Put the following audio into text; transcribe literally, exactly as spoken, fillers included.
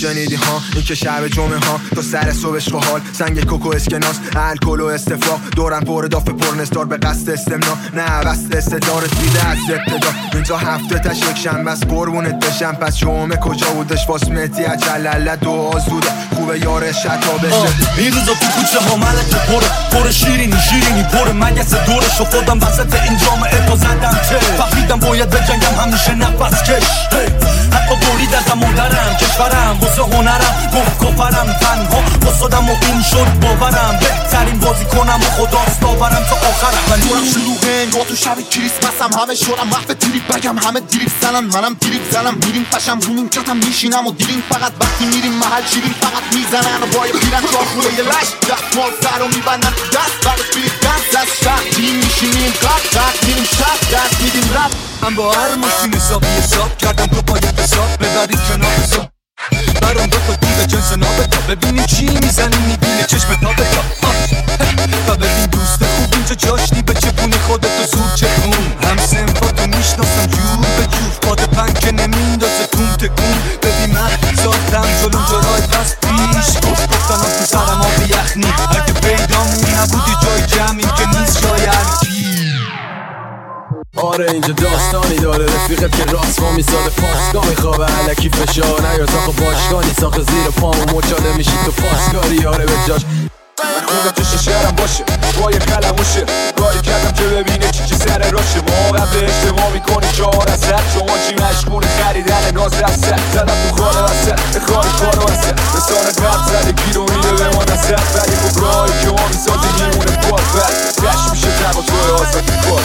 شنیدی ها این که شب جمعه ها تا سر صبحش و حال سنگ کوکو اسکناس الکل و استفراغ دورم پر داف پرنستار به قصد استمنا نه وصل استدارت بیده از ابتدا اینجا هفته تش یک شنبه است قربونت بشم پس جمعه کجا بودش واس مهدی اجلله دو زوده خوبه یار شتا بشه این روزا تو کوچه ها ملکه پره پر شیرینی شیرینی پر مگس دورش و خودم وسط این جامعه تو زدم چه فهمیدم باید بجنگم همیشه نفس کش حتی برید از مادرم کشورم واسه هنرم گفت کفرم تنها واسادم و این شد باورم بهترین بازی کنم و خداست داورم تا آخرم من دورم شلوغه انگار تو شب کریسمسم همه شورم محو تریپ بگم همه دریپ زنم منم دریپ زنم میریم پشم رونیم کتم میشینم و دیریم فقط وقتی میریم محل شیریم فقط میزنن و باید بیرن تو آخوره یه لش دست مال سر و میبندن دست برد بیرید دست از شهر تیم میشینیم قد قد میریم شهر دست میدیم رب من با هر ماشین حسابی حساب کردم تو باید حساب ببرید کنار حساب برام دو تا دیگه جنس نابتا ببینیم چی میزنی میبینه چشم تا بتا و ببین دوست خوب اینجا جاشتی به چپون خودتو زور چپون هم سنفاتو میشناسم جور به جور پاد پنگ که نمیندازه تون تکون ببین من زادم جلوم جلای پس پیش گفتن ها تو سرم آب یخنی اگه پیدامون نبودی جای جمعیم که نیست جای هرکی آره اینجا داستانی داره رفیقت که راست ما میساده پاسگاه میخوابه علکی فشار نیار ساخه باشگانی ساخه زیر پامو مچاله میشی تو پاسگاری آره به جاش من خوندم تو ششرم باشه با یه قلموشه کاری کردم که ببینه چی چی سر راشه موقع به اجتماع میکنی چهار از صد شما چی مشغول خریدن ناز از صد زدم تو خاله وسط خالی کارو وسط رسانه قبل زده گیرو میده به ما نسد ولی خب راهی که ما میسازی میمونه بار بد دشت میشه تبا توی آزد